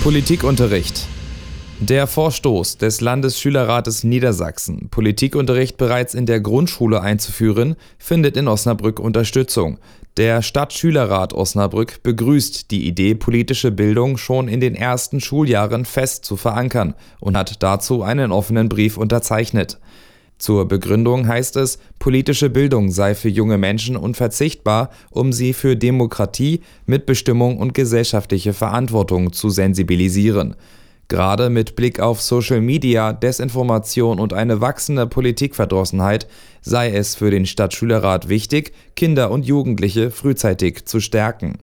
Politikunterricht. Der Vorstoß des Landesschülerrates Niedersachsen, Politikunterricht bereits in der Grundschule einzuführen, findet in Osnabrück Unterstützung. Der Stadtschülerrat Osnabrück begrüßt die Idee, politische Bildung schon in den ersten Schuljahren fest zu verankern und hat dazu einen offenen Brief unterzeichnet. Zur Begründung heißt es, politische Bildung sei für junge Menschen unverzichtbar, um sie für Demokratie, Mitbestimmung und gesellschaftliche Verantwortung zu sensibilisieren. Gerade mit Blick auf Social Media, Desinformation und eine wachsende Politikverdrossenheit sei es für den Stadtschülerrat wichtig, Kinder und Jugendliche frühzeitig zu stärken.